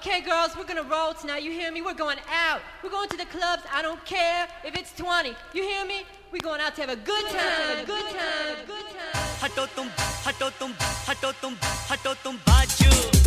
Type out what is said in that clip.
Okay, girls, we're gonna roll tonight. You hear me? We're going out. We're going to the clubs. I don't care if it's 20. You hear me? We're going out to have a good time. Good time. Good time. हटो तुम, हटो तुम, हटो तुम, हटो तुम बाजू.